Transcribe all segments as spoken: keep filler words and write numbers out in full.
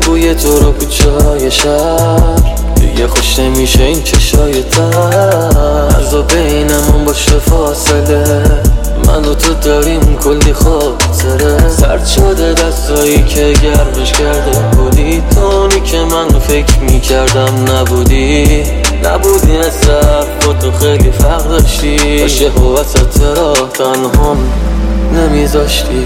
بوی تو رو کوچه های شهر دیگه خوش نمیشه این چشای تر. از و بینمون باشه فاصله، من و تو داریم کلی خاطره. سرد شده دستایی که گرمش کرده بودی، تونی که من فکر میکردم نبودی. نبودی از حرفاتو خیلی فرق داشتی، باشه و وسط راه تنهام نمیذاشتی.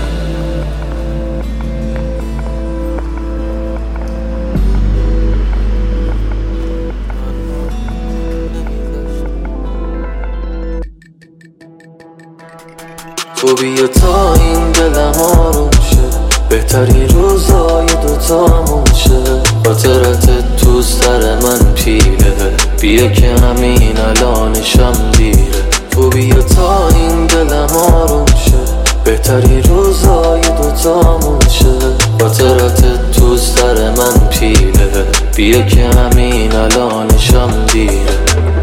تو بیا تا این دلم آروم شه، بهتری روزای دوتامون شه. خاطرت تو سر من پیله، بیا که همین الانشم دیره. تو بیا تا این دلم آروم شه، بهتری روزای دوتامون شه. خاطرت تو سر من پیله، بیا که همین الانشم دیره.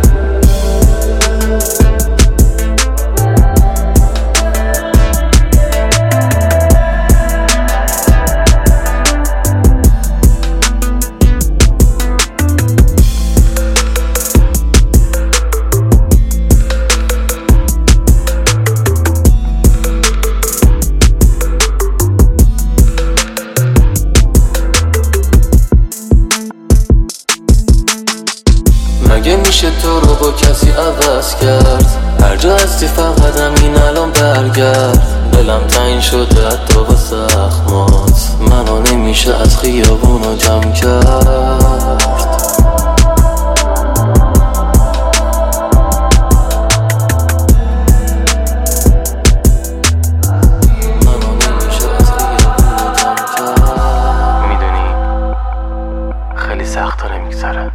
مگه میشه تو رو با کسی عوض کرد؟ هر جا هستی فقط همین الان برگرد. دلم تنگ شده حتی با زخمات، منو نمیشه از خیابونو جمع کرد. منو نمیشه از خیابونو جمع کرد. میدونی خیلی سخت داره میگذره.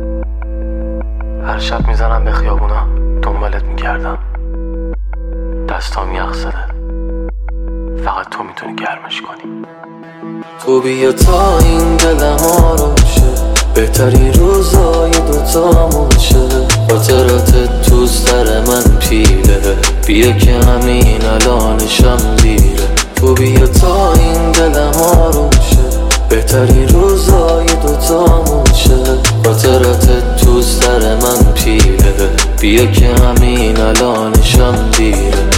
هر شب میزنم به خیابونا دنبالت میگردم، دستام یخ زده، فقط تو میتونی گرمش کنی. تو بیا تا این دلم آروم شه، بهتری روزای دوتامون شه. خاطرت تو سر من پیله، بیا که همین الانشم دیره. تو بیا تا این دلم آروم شه، بهتری روزای دوتامون شه. خاطرت تو سر من پیله، بیا که همین الانشم دیره.